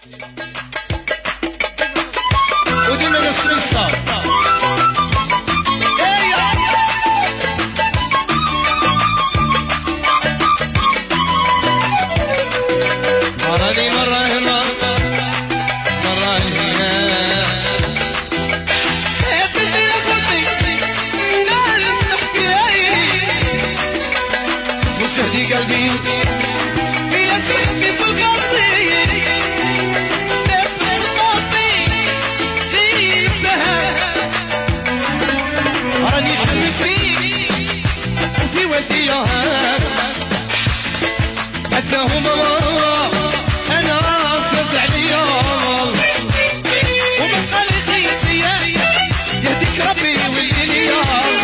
وديما نسميسا راني مرة هنا مرة هنا مشاهدي قلبي يا سيدي في القصي نفس القصي غير سهل راني خلي فيك في ودي حتى هما انا فز عليا وما قال لي خيتي يهديك ربي ويلي ليا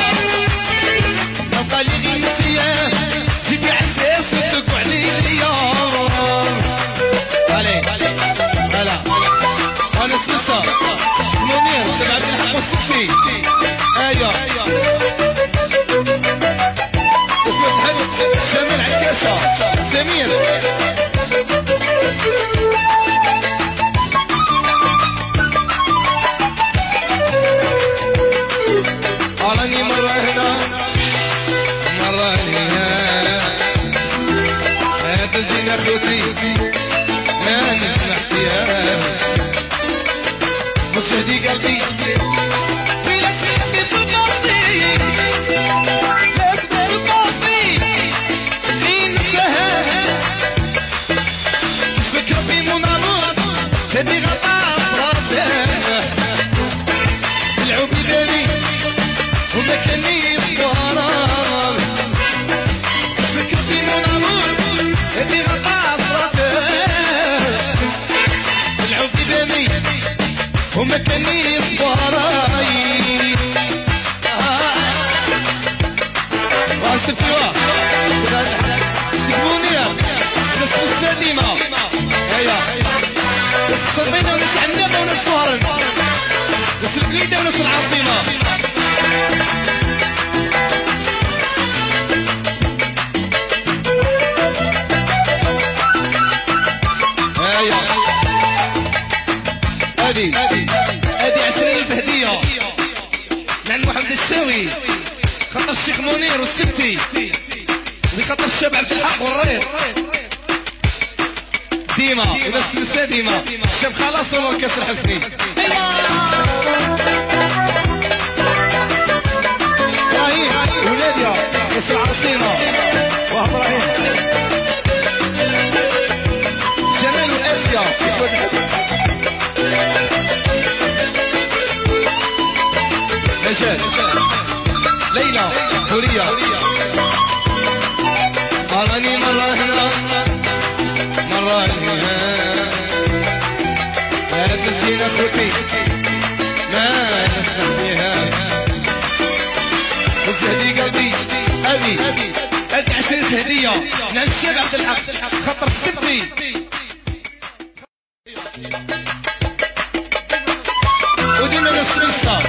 ما قال لي خيتي جيبي عندي صوتك وعليليا علي هلا انا سلسة منير شباب عبد الحق والصفي ايوه شامل عكاشة سمير راني مرة هنا مرة هنا هذا زين خوتي ما نسمع فيها مشاهدي قلبي بلا سيدي في القصي لازم القصي غين سهل فكر في منامور هذي غطاء صراحة العوبي بالي وما كاني الضرر فكر في منامور هذي غطاء صراحة العوبي بالي وما كاني الضرر واسفوا سيبوني نص السليمة هيا صدينا ونتعنب ونتصورن نص البليدة ونص العاصمة هيا هادي 20,000 هدية من عند محمد الشاوي خاطر الشيخ منير والسبتي وخاطر الشاب عبد الحق والريق ديما إذا السلسلة ديما الشاب خلاص هو كاس الحسني هاي ولاديا كاس العاصمة وابراهيم جمال وآسيا نجاة ليلى سوريا راني مرة هنا مرة هنا يا تسكين اخوتي ما نسمع فيها مشاهدي قلبي ابي 20 هدية من عند الشاب عبد الحق خطر السبتي وديما نسميسا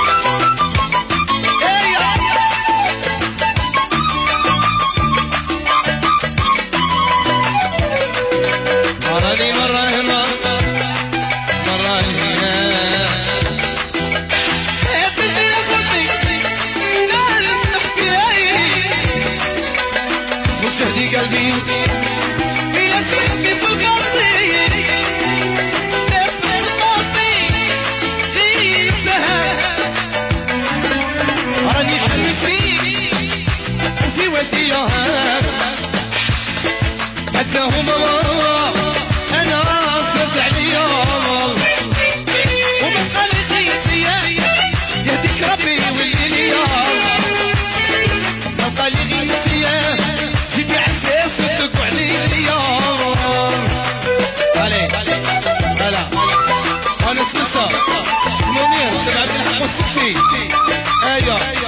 راني مرة هنا مرة هنا يا تسير اخوتي لا نحكي مشاهدي قلبي يا سيدي في القصي نفس القصي غير سهل راني خلي فيك في ودي حتى هما انا فز عليا وما قال لي خيتي يهديك ربي ويلي ليا ما قال لي خيتي جيبي عندي صوتك وعليليا علي هلا انا سلسة منير شباب عبد الحق والصفي ايوه